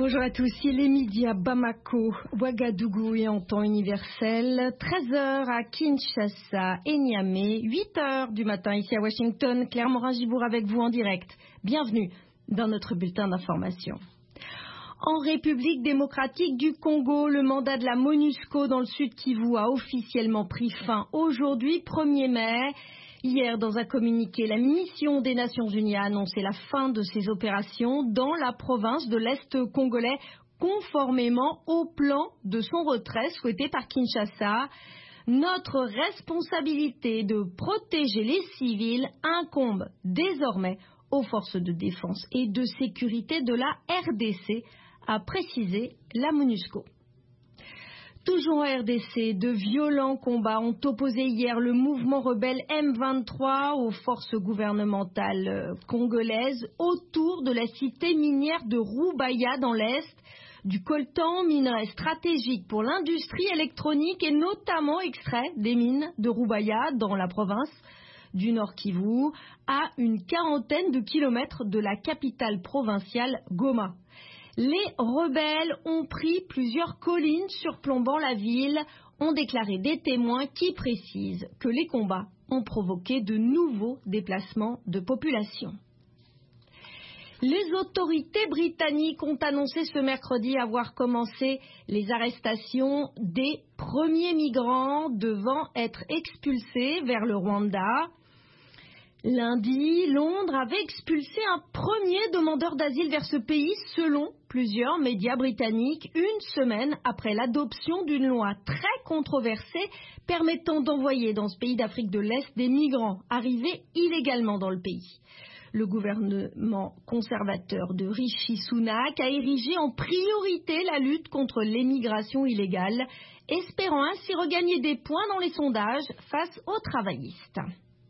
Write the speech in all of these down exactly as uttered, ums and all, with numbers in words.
Bonjour à tous, il est midi à Bamako, Ouagadougou et en temps universel, treize heures à Kinshasa et Niamey, huit heures du matin ici à Washington, Claire Morin-Gibourg avec vous en direct. Bienvenue dans notre bulletin d'information. En République démocratique du Congo, le mandat de la MONUSCO dans le Sud Kivu a officiellement pris fin aujourd'hui, premier mai. Hier, dans un communiqué, la mission des Nations Unies a annoncé la fin de ses opérations dans la province de l'Est congolais, conformément au plan de son retrait souhaité par Kinshasa. Notre responsabilité de protéger les civils incombe désormais aux forces de défense et de sécurité de la R D C, a précisé la MONUSCO. Toujours en R D C, de violents combats ont opposé hier le mouvement rebelle M vingt-trois aux forces gouvernementales congolaises autour de la cité minière de Rubaya dans l'Est, du coltan, minerai stratégique pour l'industrie électronique et notamment extrait des mines de Rubaya dans la province du Nord Kivu, à une quarantaine de kilomètres de la capitale provinciale Goma. Les rebelles ont pris plusieurs collines surplombant la ville, ont déclaré des témoins qui précisent que les combats ont provoqué de nouveaux déplacements de population. Les autorités britanniques ont annoncé ce mercredi avoir commencé les arrestations des premiers migrants devant être expulsés vers le Rwanda. Lundi, Londres avait expulsé un premier demandeur d'asile vers ce pays, selon plusieurs médias britanniques, une semaine après l'adoption d'une loi très controversée permettant d'envoyer dans ce pays d'Afrique de l'Est des migrants arrivés illégalement dans le pays. Le gouvernement conservateur de Rishi Sunak a érigé en priorité la lutte contre l'émigration illégale, espérant ainsi regagner des points dans les sondages face aux travaillistes.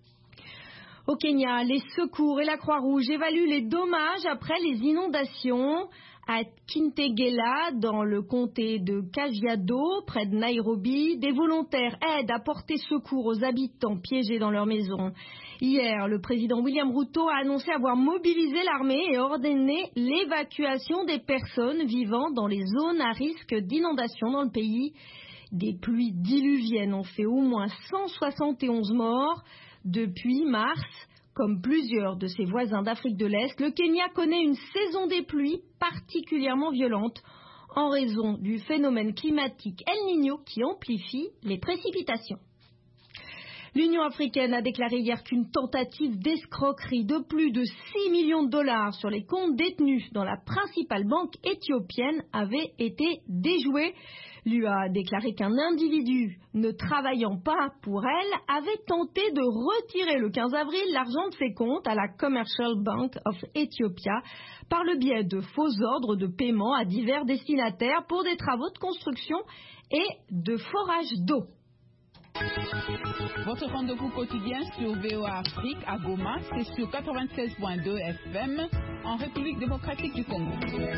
Au Kenya, les secours et la Croix-Rouge évaluent les dommages après les inondations à Kintegela, dans le comté de Kajiado, près de Nairobi. Des volontaires aident à porter secours aux habitants piégés dans leur maison. Hier, le président William Ruto a annoncé avoir mobilisé l'armée et ordonné l'évacuation des personnes vivant dans les zones à risque d'inondation dans le pays. Des pluies diluviennes ont fait au moins cent soixante et onze morts. Depuis mars, comme plusieurs de ses voisins d'Afrique de l'Est, le Kenya connaît une saison des pluies particulièrement violente en raison du phénomène climatique El Niño qui amplifie les précipitations. L'Union africaine a déclaré hier qu'une tentative d'escroquerie de plus de six millions de dollars sur les comptes détenus dans la principale banque éthiopienne avait été déjouée. L'U A a déclaré qu'un individu ne travaillant pas pour elle avait tenté de retirer le quinze avril l'argent de ses comptes à la Commercial Bank of Ethiopia par le biais de faux ordres de paiement à divers destinataires pour des travaux de construction et de forage d'eau. Votre rendez-vous quotidien sur V O A Afrique à Goma, c'est sur quatre-vingt-seize virgule deux F M en République démocratique du Congo.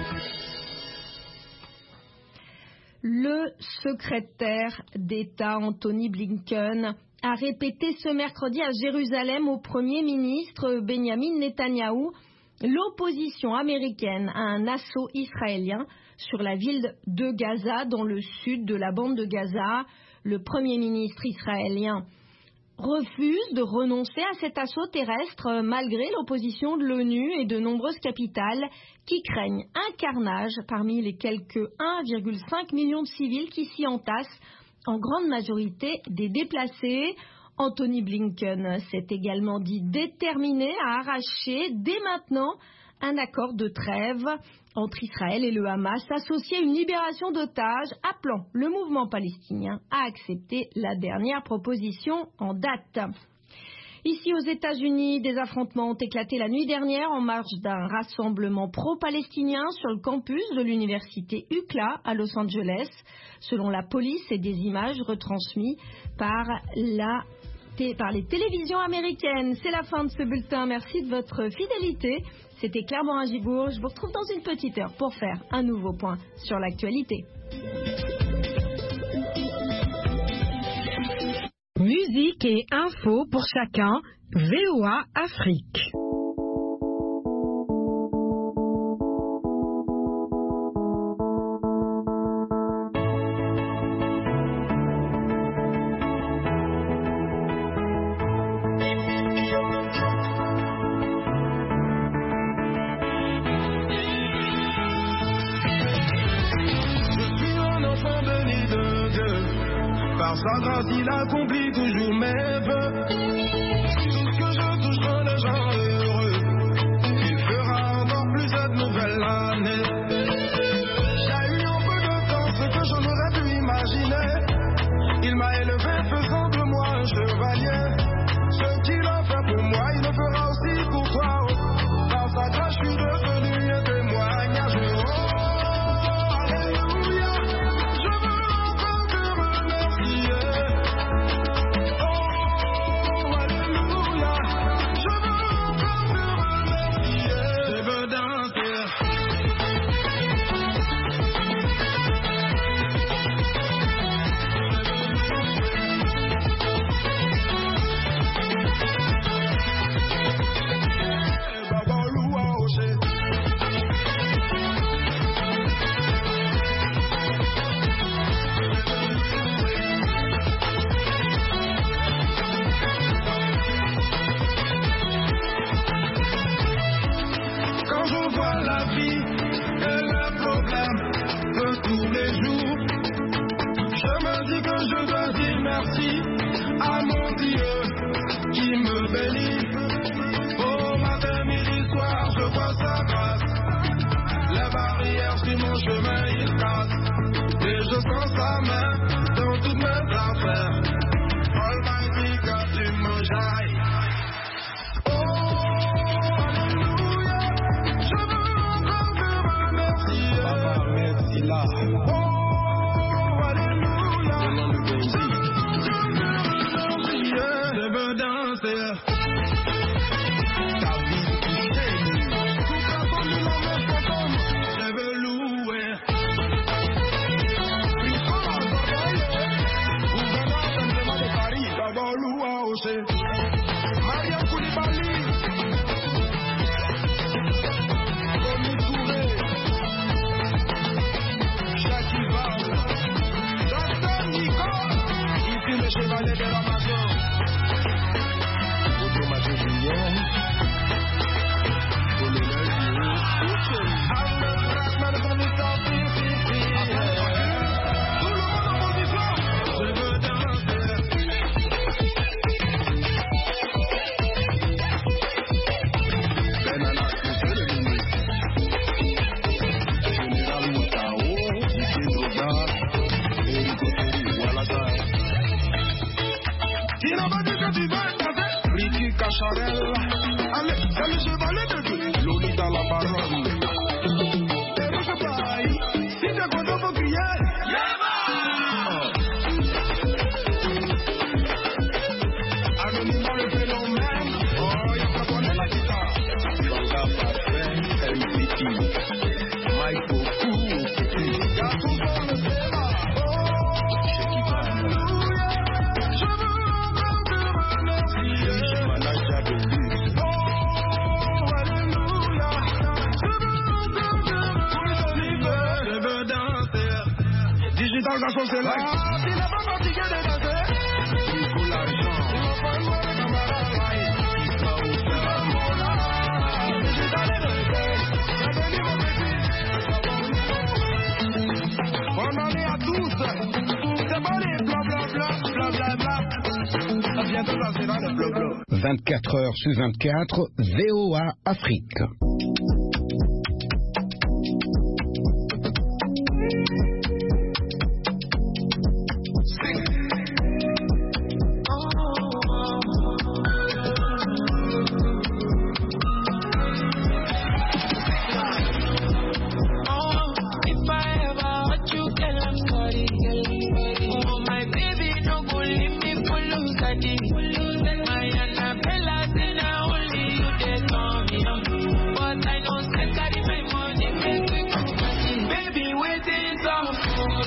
Le secrétaire d'État Anthony Blinken a répété ce mercredi à Jérusalem au Premier ministre Benjamin Netanyahou l'opposition américaine à un assaut israélien sur la ville de Gaza, dans le sud de la bande de Gaza. Le Premier ministre israélien refuse de renoncer à cet assaut terrestre malgré l'opposition de l'ONU et de nombreuses capitales qui craignent un carnage parmi les quelques un virgule cinq million de civils qui s'y entassent, en grande majorité des déplacés. Anthony Blinken s'est également dit déterminé à arracher dès maintenant un accord de trêve entre Israël et le Hamas associé à une libération d'otages, appelant le mouvement palestinien à accepter la dernière proposition en date. Ici aux États-Unis, des affrontements ont éclaté la nuit dernière en marge d'un rassemblement pro-palestinien sur le campus de l'université U C L A à Los Angeles, selon la police et des images retransmises par la par les télévisions américaines. C'est la fin de ce bulletin. Merci de votre fidélité. C'était Claire Morin-Gibourg. Je vous retrouve dans une petite heure pour faire un nouveau point sur l'actualité. Musique et info pour chacun. V O A Afrique. Par sa grâce, il accomplit toujours mes vœux. Tout ce que je touche rend les gens heureux. Il fera encore plus cette nouvelle année. J'ai eu un peu de temps ce que je n'aurais pu imaginer. Il m'a élevé faisant de moi un chevalier. Ce qu'il a fait pour moi, il le fera aussi pour toi. Par sa grâce, je suis devenu un témoignage. Oh, alléluia. Je veux encore te remercier. Oh, alléluia. Je veux encore te remercier. Je veux danser. Quand je vois la vie et les problèmes de tous les jours, je me dis que je dois dire merci à mon Dieu qui me bénit. Au matin, midi, soir, je vois sa grâce. Les barrières sur mon chemin, il casse. Et je sens sa main dans toutes mes affaires. Almighty God, tu me jailles. Là. Oh, alléluia. Je veux danser. Ta vie touchée. Toute la famille en me fantôme. Je veux louer. Il faut la soirée. Gouverneur simplement de Paris. D'abord louer aussi. Maria Koulibaly. Comme Touré. Le chevalier de l'Amazon. Automatique Julien. Colonel Dieu. Arme Rasman de commissaire Fifi. Tout le monde en position. Je veux danser. Benana, c'est le ministre. Général Moutao, Didier Droga, Éric Otteri, voilà. Il n'a pas dit que tu vas être Ricky Cacharel. Allez, c'est le chevalier de Dieu. Lolita la baronne. Et moi je paille. Si t'es content, faut crier. Yéba! Anonymat le phénomène. Oh, y'a pas qu'on est la guitare. Banga parfait, M P T. Mike Boku, Petit. Y'a tout dans le débat. Digital garçon c'est là. Il n'est pas fatigué de danser. Il faut l'argent. Il n'a pas le droit de camarade. Il va au faire mon art. Digital est resté. C'est venu mon petit. Bonne année à tous. C'est pas les bla bla bla bla bla bla. Ça vient de danser dans le bla bla. vingt-quatre heures sur vingt-quatre, V O A Afrique.